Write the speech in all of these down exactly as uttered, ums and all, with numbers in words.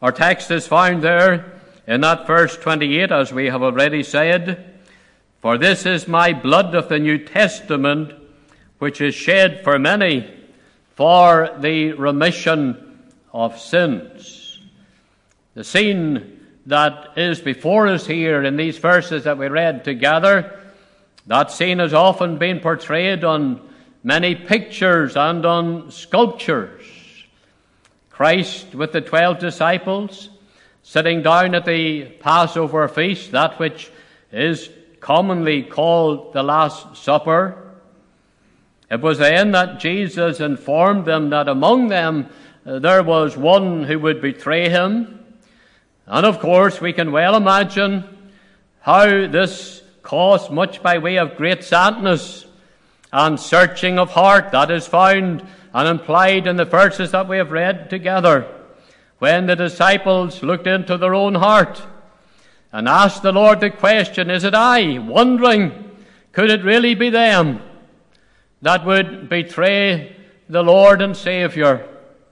Our text is found there in that verse twenty-eight, as we have already said, "For this is my blood of the New Testament, which is shed for many for the remission of sins." The scene that is before us here in these verses that we read together, that scene has often been portrayed on many pictures and on sculptures. Christ with the twelve disciples sitting down at the Passover feast, that which is commonly called the Last Supper. It was then that Jesus informed them that among them uh, there was one who would betray him. And of course we can well imagine how this caused much by way of great sadness and searching of heart that is found and implied in the verses that we have read together, when the disciples looked into their own heart and asked the Lord the question, "Is it I?" wondering, could it really be them that would betray the Lord and Savior?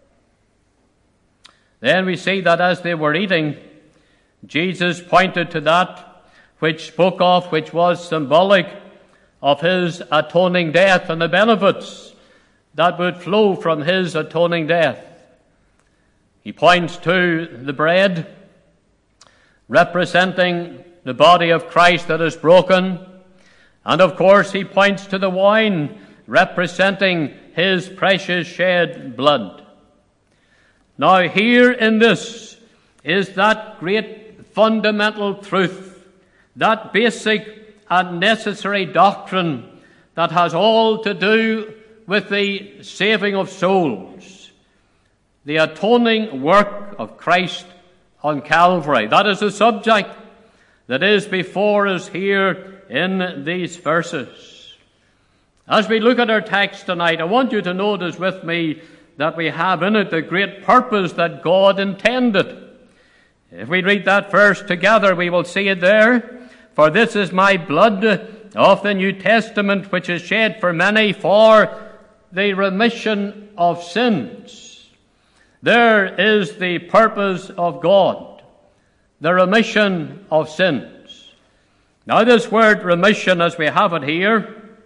Then we see that as they were eating, Jesus pointed to that which spoke of, which was symbolic of his atoning death and the benefits that would flow from his atoning death. He points to the bread, representing the body of Christ that is broken, and of course he points to the wine, representing his precious shed blood. Now here in this is that great fundamental truth, that basic and necessary doctrine that has all to do with the saving of souls, the atoning work of Christ on Calvary. That is the subject that is before us here in these verses. As we look at our text tonight, I want you to notice with me that we have in it the great purpose that God intended. If we read that verse together, we will see it there. "For this is my blood of the New Testament, which is shed for many for the remission of sins." There is the purpose of God, the remission of sins. Now this word remission, as we have it here,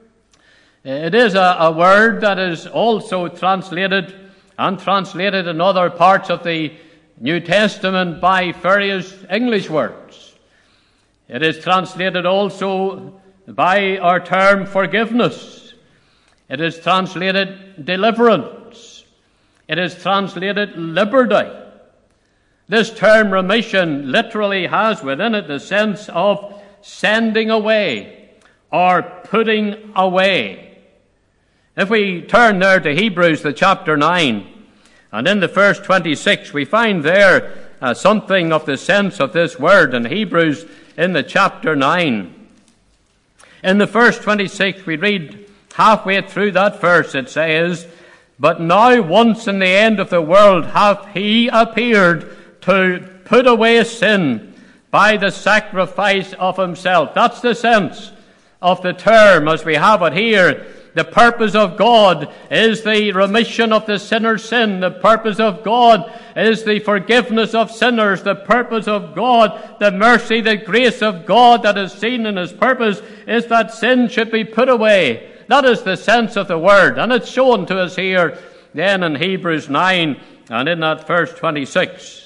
it is a, a word that is also translated and translated in other parts of the New Testament by various English words. It is translated also by our term forgiveness. It is translated deliverance. It is translated liberty. This term remission literally has within it the sense of sending away or putting away. If we turn there to Hebrews, the chapter nine, and in the verse twenty-six, we find there uh, something of the sense of this word in Hebrews in the chapter nine. In the verse twenty-six, we read halfway through that verse, it says, "But now once in the end of the world hath he appeared to put away sin by the sacrifice of himself." That's the sense of the term as we have it here. The purpose of God is the remission of the sinner's sin. The purpose of God is the forgiveness of sinners. The purpose of God, the mercy, the grace of God that is seen in his purpose, is that sin should be put away. That is the sense of the word, and it's shown to us here then in Hebrews nine and in that verse twenty-six.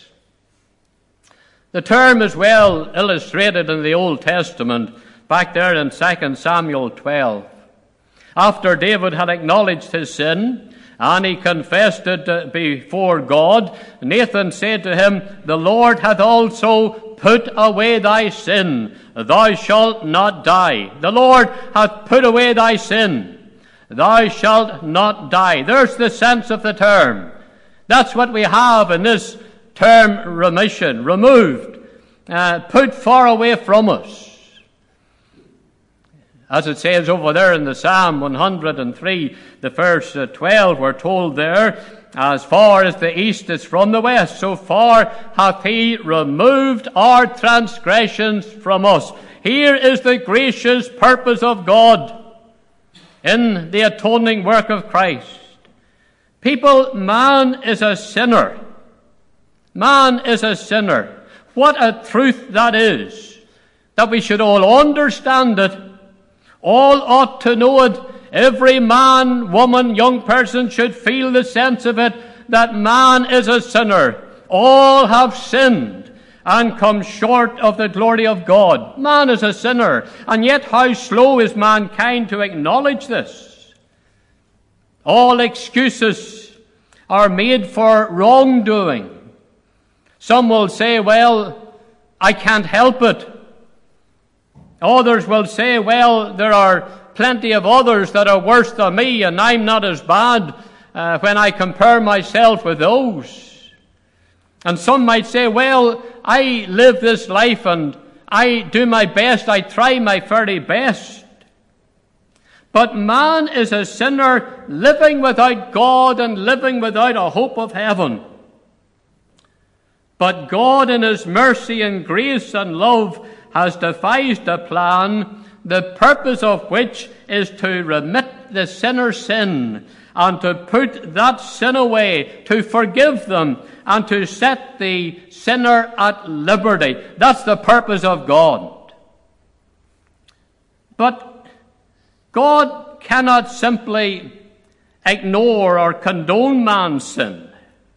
The term is well illustrated in the Old Testament, back there in Second Samuel twelve. After David had acknowledged his sin, and he confessed it before God, Nathan said to him, "The Lord hath also put away thy sin. Thou shalt not die." The Lord hath put away thy sin. Thou shalt not die. There's the sense of the term. That's what we have in this term remission. Removed. Uh, put far away from us. As it says over there in the Psalm one hundred three, the verse twelve, we're told there, "As far as the east is from the west, so far hath he removed our transgressions from us." Here is the gracious purpose of God in the atoning work of Christ. People, man is a sinner. Man is a sinner. What a truth that is, that we should all understand it. All ought to know it. Every man, woman, young person should feel the sense of it, that man is a sinner. All have sinned and come short of the glory of God. Man is a sinner, and yet how slow is mankind to acknowledge this. All excuses are made for wrongdoing. Some will say, well, I can't help it. Others will say, well, there are plenty of others that are worse than me, and I'm not as bad uh, when I compare myself with those. And some might say, well, I live this life and I do my best, I try my very best. But man is a sinner living without God and living without a hope of heaven. But God in His mercy and grace and love has devised a plan, the purpose of which is to remit the sinner's sin and to put that sin away, to forgive them, and to set the sinner at liberty. That's the purpose of God. But God cannot simply ignore or condone man's sin.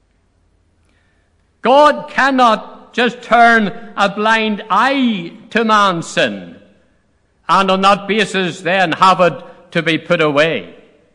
God cannot just turn a blind eye to man's sin and on that basis then have it to be put away.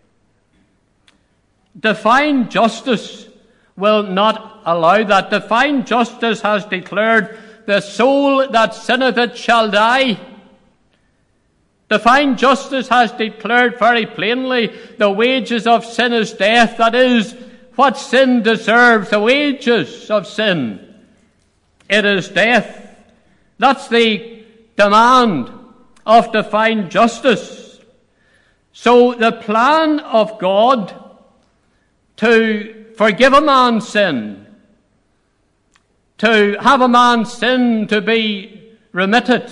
Divine justice will not allow that. Divine justice has declared, the soul that sinneth it shall die. Divine justice has declared very plainly, the wages of sin is death. That is, what sin deserves, the wages of sin, it is death. That's the demand of divine justice. So the plan of God to forgive a man's sin, to have a man's sin to be remitted,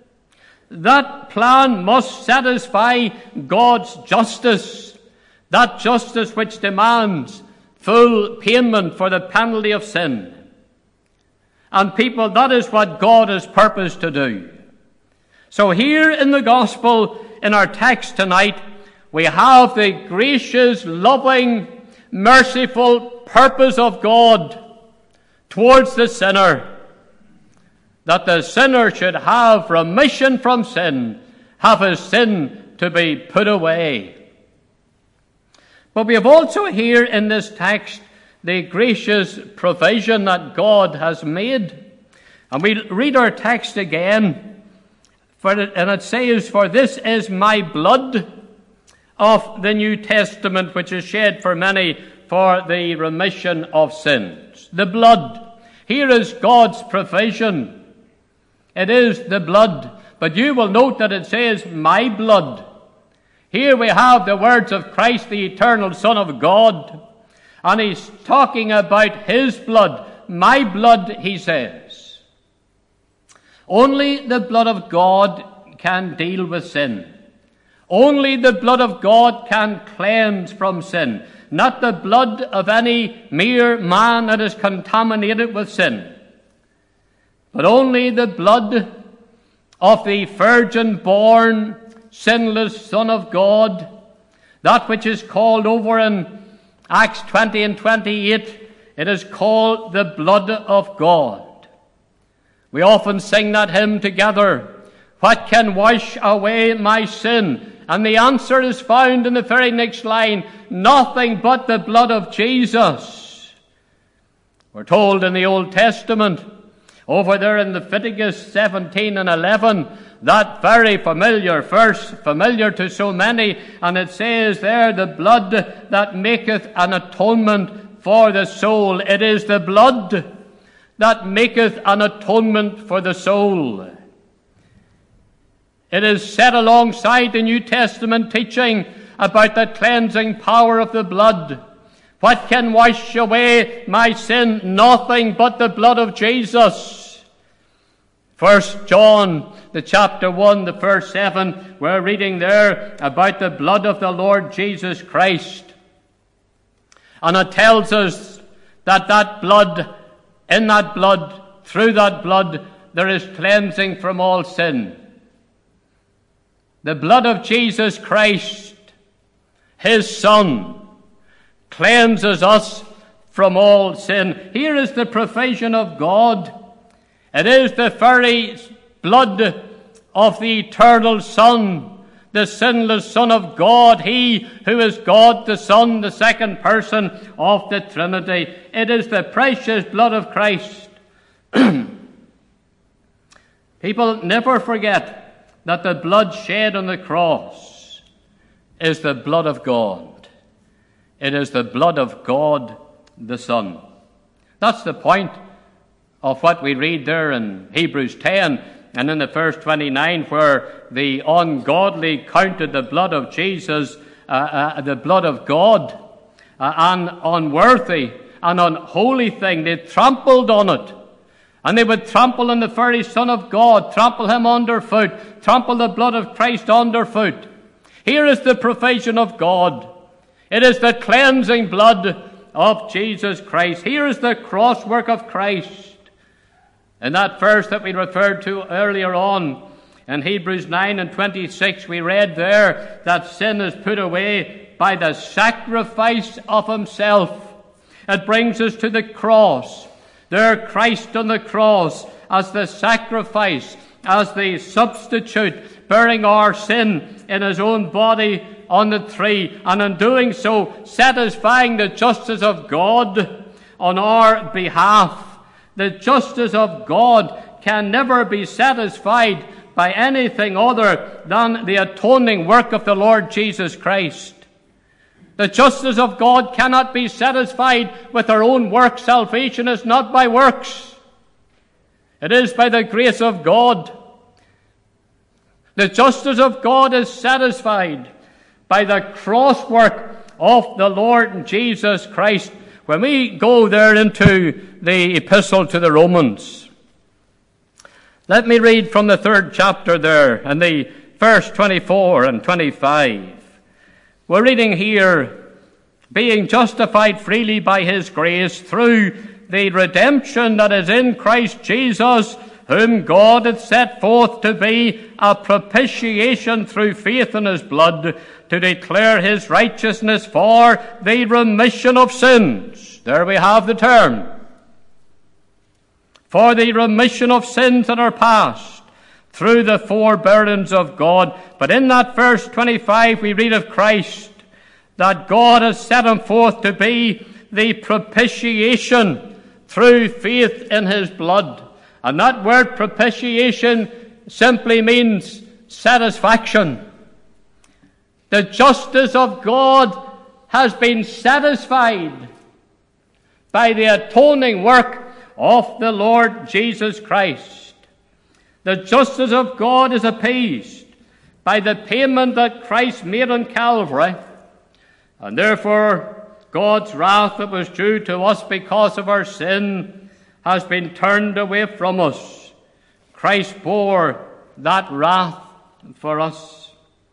that plan must satisfy God's justice, that justice which demands full payment for the penalty of sin. And people, that is what God has purposed to do. So here in the gospel, in our text tonight, we have the gracious, loving, merciful purpose of God towards the sinner, that the sinner should have remission from sin, have his sin to be put away. But we have also here in this text the gracious provision that God has made. And we read our text again, for it, and it says, "For this is my blood of the New Testament, which is shed for many for the remission of sins." The blood. Here is God's provision. It is the blood. But you will note that it says, my blood. Here we have the words of Christ, the eternal Son of God. And he's talking about his blood. My blood, he says. Only the blood of God can deal with sin. Only the blood of God can cleanse from sin. Not the blood of any mere man that is contaminated with sin, but only the blood of the virgin-born, sinless Son of God, that which is called over in Acts twenty and twenty-eight, it is called the blood of God. We often sing that hymn together, "What can wash away my sin?" And the answer is found in the very next line, nothing but the blood of Jesus. We're told in the Old Testament, over there in Leviticus seventeen and eleven, that very familiar verse, familiar to so many, and it says there, the blood that maketh an atonement for the soul. It is the blood that maketh an atonement for the soul. It is set alongside the New Testament teaching about the cleansing power of the blood. What can wash away my sin? Nothing but the blood of Jesus. First John, the chapter one, the verse seven, we're reading there about the blood of the Lord Jesus Christ. And it tells us that that blood In that blood, through that blood, there is cleansing from all sin. The blood of Jesus Christ, his Son, cleanses us from all sin. Here is the provision of God. It is the very blood of the eternal Son, the sinless Son of God, he who is God the Son, the second person of the Trinity. It is the precious blood of Christ. People never forget that the blood shed on the cross is the blood of God. It is the blood of God the Son. That's the point of what we read there in Hebrews ten and in the verse twenty-nine, where the ungodly counted the blood of Jesus, uh, uh, the blood of God, uh, an unworthy, an unholy thing. They trampled on it. And they would trample on the very Son of God, trample him underfoot, trample the blood of Christ underfoot. Here is the provision of God. It is the cleansing blood of Jesus Christ. Here is the cross work of Christ. In that verse that we referred to earlier on, in Hebrews nine and twenty-six, we read there that sin is put away by the sacrifice of himself. It brings us to the cross. There, Christ on the cross as the sacrifice, as the substitute, bearing our sin in his own body on the tree, and in doing so, satisfying the justice of God on our behalf. The justice of God can never be satisfied by anything other than the atoning work of the Lord Jesus Christ. The justice of God cannot be satisfied with our own work. Salvation is not by works. It is by the grace of God. The justice of God is satisfied by the cross work of the Lord Jesus Christ. When we go there into the epistle to the Romans, let me read from the third chapter there, and the verse twenty-four and twenty-five. We're reading here, being justified freely by his grace through the redemption that is in Christ Jesus, whom God hath set forth to be a propitiation through faith in his blood, to declare his righteousness for the remission of sins. There we have the term. For the remission of sins that are past, through the forbearance of God. But in that verse twenty-five we read of Christ, that God has set him forth to be the propitiation through faith in his blood. And that word propitiation simply means satisfaction. The justice of God has been satisfied by the atoning work of the Lord Jesus Christ. The justice of God is appeased by the payment that Christ made on Calvary, and therefore God's wrath that was due to us because of our sin has been turned away from us. Christ bore that wrath for us.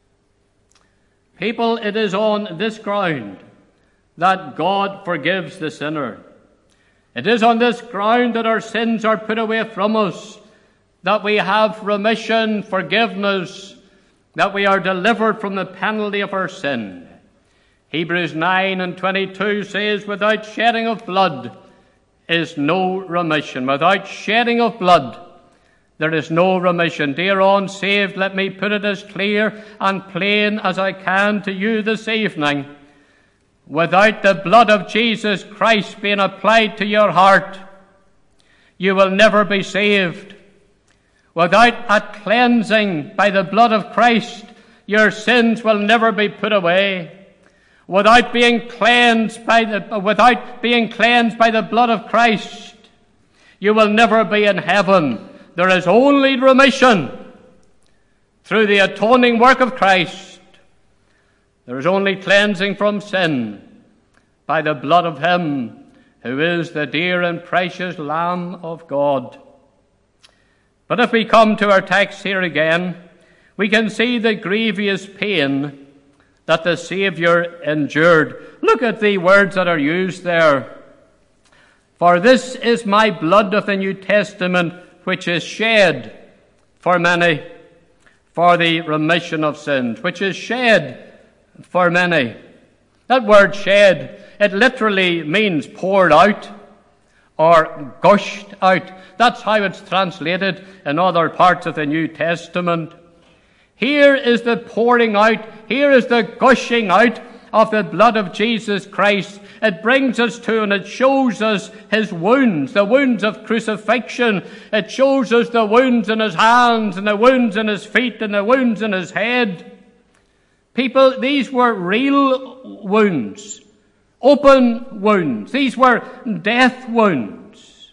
People, it is on this ground that God forgives the sinner. It is on this ground that our sins are put away from us, that we have remission, forgiveness, that we are delivered from the penalty of our sin. Hebrews nine and twenty-two says, without shedding of blood is no remission. Without shedding of blood, there is no remission. Dear unsaved, let me put it as clear and plain as I can to you this evening. Without the blood of Jesus Christ being applied to your heart, you will never be saved. Without a cleansing by the blood of Christ, your sins will never be put away. Without being cleansed by the, without being cleansed by the blood of Christ, you will never be in heaven. There is only remission through the atoning work of Christ. There is only cleansing from sin by the blood of him who is the dear and precious Lamb of God. But if we come to our text here again, we can see the grievous pain that the Saviour endured. Look at the words that are used there. For this is my blood of the New Testament, which is shed for many, for the remission of sins, which is shed for many. That word shed, it literally means poured out or gushed out. That's how it's translated in other parts of the New Testament. Here is the pouring out, here is the gushing out of the blood of Jesus Christ. It brings us to and it shows us his wounds, the wounds of crucifixion. It shows us the wounds in his hands and the wounds in his feet and the wounds in his head. People, these were real wounds, open wounds. These were death wounds.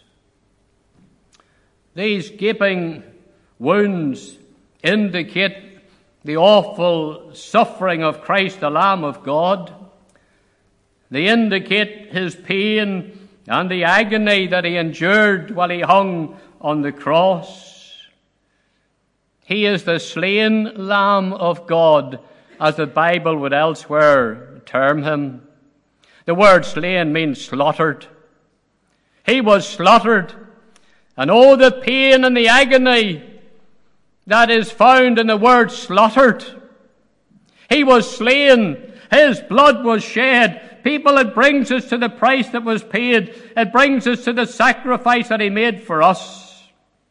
These gaping wounds indicate the awful suffering of Christ, the Lamb of God. They indicate his pain and the agony that he endured while he hung on the cross. He is the slain Lamb of God, as the Bible would elsewhere term him. The word slain means slaughtered. He was slaughtered. And oh, the pain and the agony that is found in the word slaughtered. He was slain. His blood was shed. People, it brings us to the price that was paid. It brings us to the sacrifice that he made for us.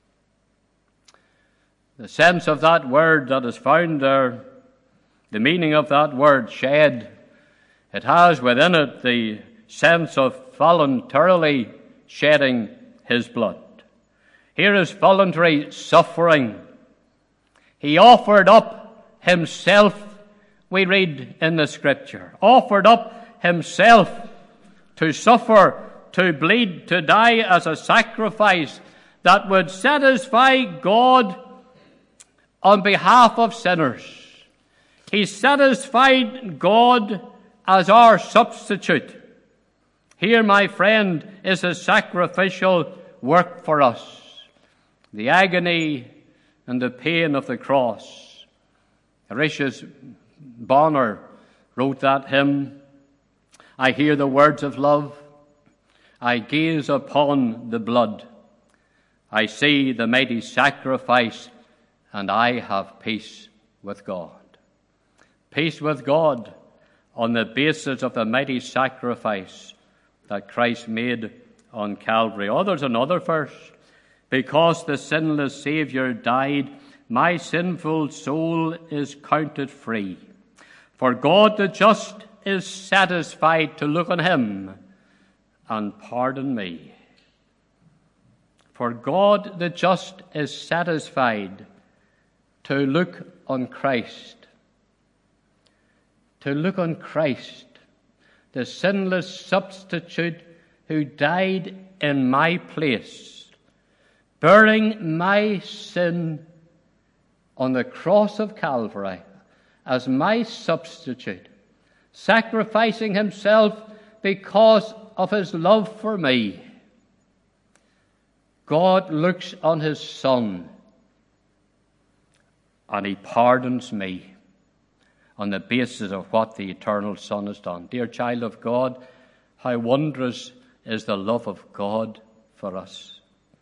The sense of that word that is found there, the meaning of that word shed, it has within it the sense of voluntarily shedding his blood. Here is voluntary suffering. He offered up himself, we read in the Scripture, offered up himself to suffer, to bleed, to die as a sacrifice that would satisfy God on behalf of sinners. He satisfied God as our substitute. Here, my friend, is a sacrificial work for us. The agony and the pain of the cross. Horatius Bonner wrote that hymn. I hear the words of love. I gaze upon the blood. I see the mighty sacrifice, and I have peace with God. Peace with God on the basis of the mighty sacrifice that Christ made on Calvary. Oh, there's another verse. Because the sinless Saviour died, my sinful soul is counted free. For God the just is satisfied to look on him and pardon me. For God the just is satisfied to look on Christ. To look on Christ, the sinless substitute who died in my place, bearing my sin on the cross of Calvary as my substitute, sacrificing himself because of his love for me. God looks on his Son and he pardons me on the basis of what the eternal Son has done. Dear child of God, how wondrous is the love of God for us.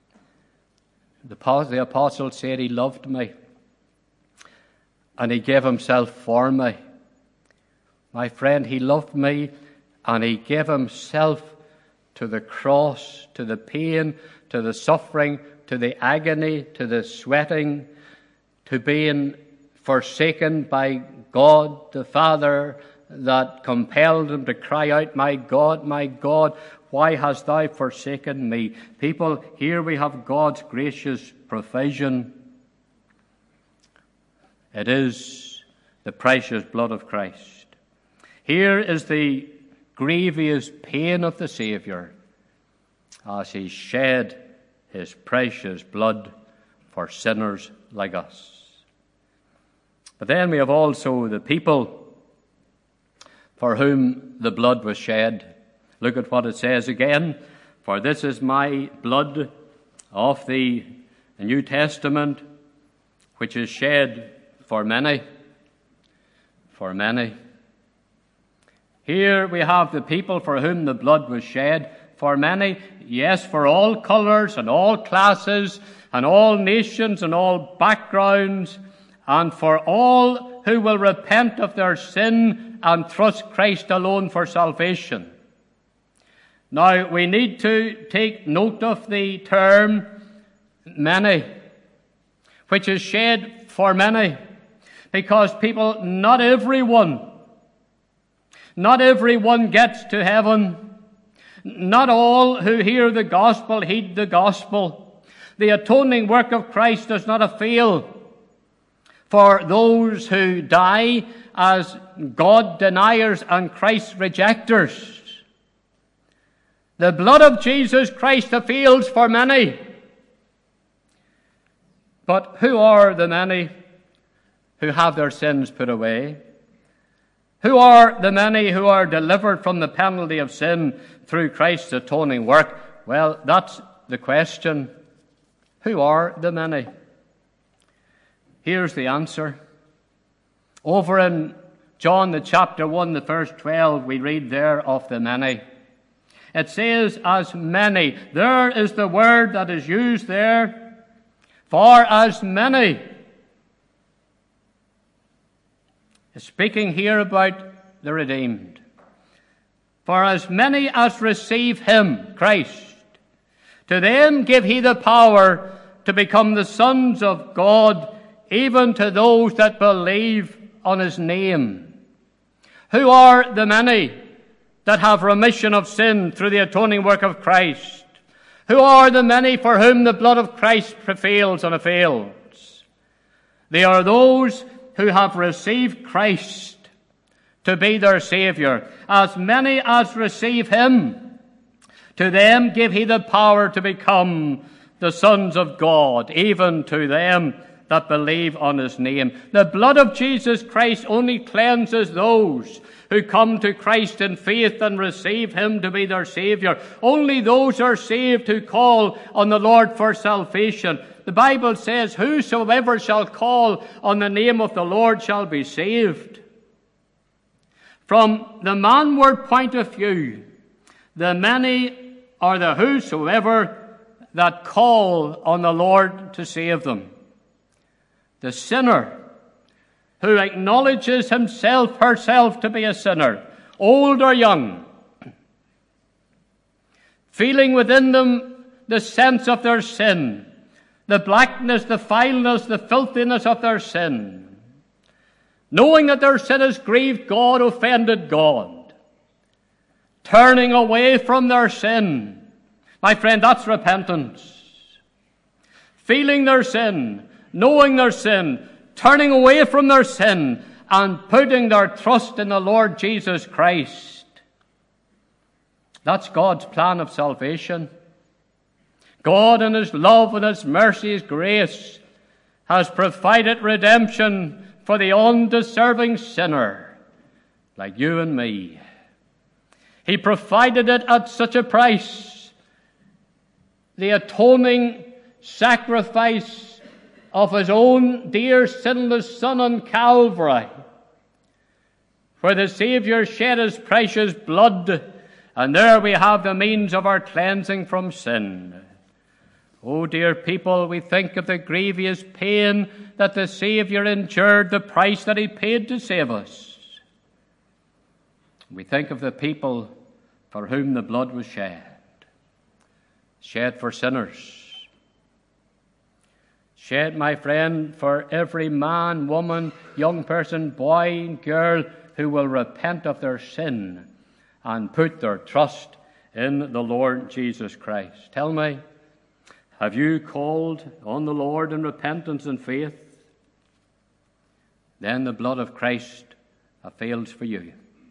The apostle said he loved me and he gave himself for me. My friend, he loved me and he gave himself to the cross, to the pain, to the suffering, to the agony, to the sweating, to being forsaken by God the Father that compelled him to cry out, my God, my God, why hast thou forsaken me? People, here we have God's gracious provision. It is the precious blood of Christ. Here is the grievous pain of the Saviour as he shed his precious blood for sinners like us. But then we have also the people for whom the blood was shed. Look at what it says again. For this is my blood of the New Testament, which is shed for many. For many. Here we have the people for whom the blood was shed. for many, yes, for all colors and all classes and all nations and all backgrounds, and for all who will repent of their sin and trust Christ alone for salvation. Now, we need to take note of the term many, which is shed for many, because people, not everyone, not everyone gets to heaven. Not all who hear the gospel heed the gospel. The atoning work of Christ does not avail for those who die as God deniers and Christ rejectors. The blood of Jesus Christ avails for many. But who are the many who have their sins put away? Who are the many who are delivered from the penalty of sin through Christ's atoning work? Well, that's the question. Who are the many? Here's the answer. Over in John, the chapter one, the verse twelve, we read there of the many. It says, as many. There is the word that is used there. For as many. It's speaking here about the redeemed. For as many as receive him, Christ, to them give he the power to become the sons of God, even to those that believe on his name. Who are the many that have remission of sin through the atoning work of Christ? Who are the many for whom the blood of Christ prevails and avails? They are those who have received Christ to be their Saviour. As many as receive him, to them give he the power to become the sons of God, even to them that believe on his name. The blood of Jesus Christ only cleanses those who come to Christ in faith and receive him to be their Saviour. Only those are saved who call on the Lord for salvation. The Bible says, whosoever shall call on the name of the Lord shall be saved. From the manward point of view, the many are the whosoever that call on the Lord to save them. The sinner who acknowledges himself, herself to be a sinner, old or young, feeling within them the sense of their sin, the blackness, the fileness, the filthiness of their sin, knowing that their sin has grieved God, offended God, turning away from their sin. My friend, that's repentance. Feeling their sin, knowing their sin, turning away from their sin, and putting their trust in the Lord Jesus Christ. That's God's plan of salvation. God in his love and his mercy, his grace, has provided redemption for the undeserving sinner like you and me. He provided it at such a price. The atoning sacrifice of his own dear sinless Son on Calvary, where the Saviour shed his precious blood, and there we have the means of our cleansing from sin. Oh, dear people, we think of the grievous pain that the Saviour endured, the price that he paid to save us. We think of the people for whom the blood was shed, shed for sinners. Shed, my friend, for every man, woman, young person, boy and girl who will repent of their sin and put their trust in the Lord Jesus Christ. Tell me, have you called on the Lord in repentance and faith? Then the blood of Christ avails for you.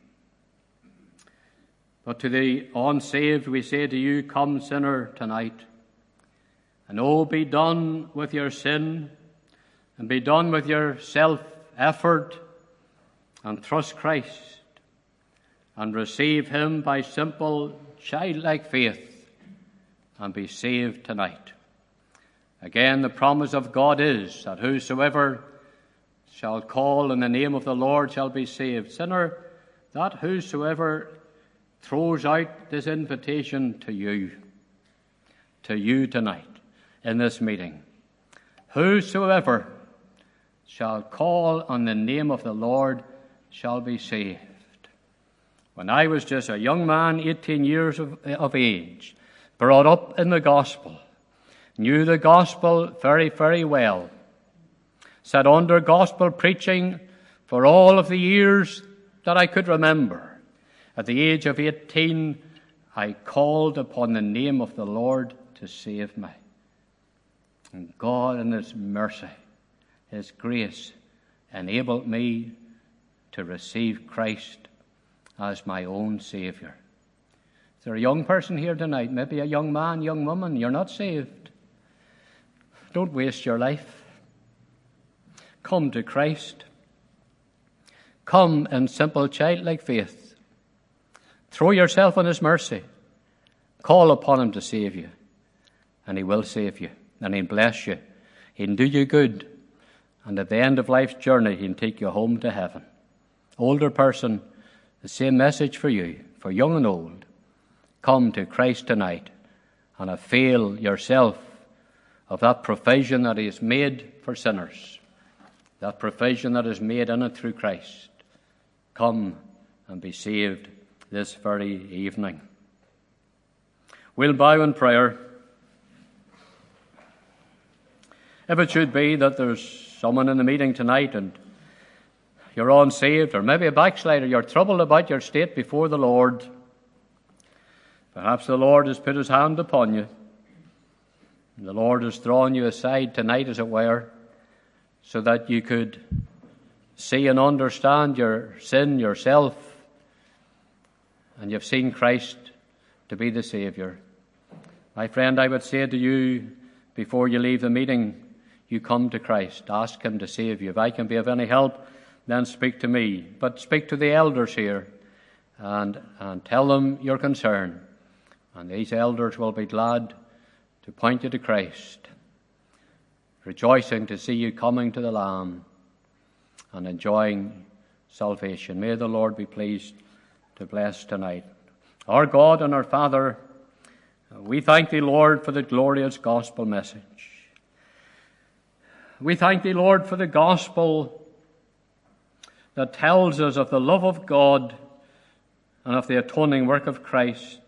But to the unsaved we say to you, come, sinner, tonight. And oh, be done with your sin, and be done with your self-effort, and trust Christ, and receive him by simple, childlike faith, and be saved tonight. Again, the promise of God is that whosoever shall call in the name of the Lord shall be saved. Sinner, that whosoever throws out this invitation to you, to you tonight in this meeting. Whosoever shall call on the name of the Lord shall be saved. When I was just a young man, eighteen years of, of age, brought up in the gospel, knew the gospel very, very well, sat under gospel preaching for all of the years that I could remember. At the age of eighteen, I called upon the name of the Lord to save me. And God in His mercy, His grace, enabled me to receive Christ as my own Saviour. Is there a young person here tonight, maybe a young man, young woman, you're not saved? Don't waste your life. Come to Christ. Come in simple childlike faith. Throw yourself on His mercy. Call upon Him to save you. And He will save you. And He'll bless you. He'll do you good. And at the end of life's journey, He'll take you home to heaven. Older person, the same message for you, for young and old. Come to Christ tonight and avail yourself of that provision that He has made for sinners. That provision that is made in and through Christ. Come and be saved this very evening. We'll bow in prayer. If it should be that there's someone in the meeting tonight and you're unsaved, or maybe a backslider, you're troubled about your state before the Lord, perhaps the Lord has put His hand upon you. And the Lord has drawn you aside tonight, as it were, so that you could see and understand your sin yourself, and you've seen Christ to be the Saviour. My friend, I would say to you, before you leave the meeting, you come to Christ. Ask Him to save you. If I can be of any help, then speak to me. But speak to the elders here and, and tell them your concern. And these elders will be glad to point you to Christ, rejoicing to see you coming to the Lamb and enjoying salvation. May the Lord be pleased to bless tonight. Our God and our Father, we thank Thee, Lord, for the glorious gospel message. We thank Thee, Lord, for the gospel that tells us of the love of God and of the atoning work of Christ.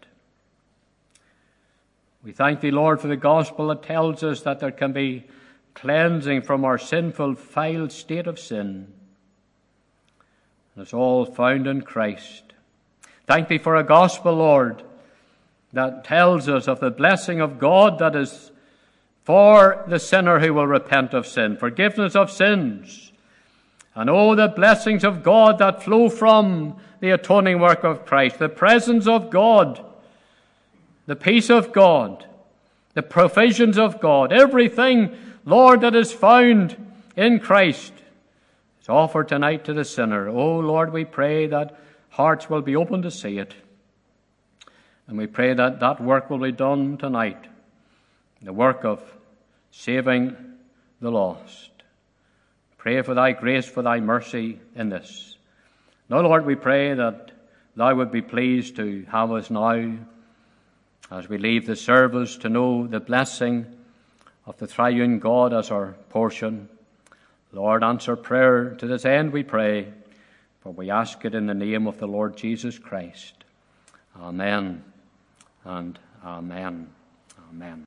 We thank Thee, Lord, for the gospel that tells us that there can be cleansing from our sinful, foul state of sin. And it's all found in Christ. Thank Thee for a gospel, Lord, that tells us of the blessing of God that is for the sinner who will repent of sin, forgiveness of sins. And oh, the blessings of God that flow from the atoning work of Christ, the presence of God, the peace of God, the provisions of God, everything, Lord, that is found in Christ is offered tonight to the sinner. Oh, Lord, we pray that hearts will be open to see it. And we pray that that work will be done tonight, the work of saving the lost. Pray for Thy grace, for Thy mercy in this. Now, Lord, we pray that Thou would be pleased to have us now, as we leave the service, to know the blessing of the triune God as our portion. Lord, answer prayer to this end, we pray, for we ask it in the name of the Lord Jesus Christ. Amen and amen. Amen.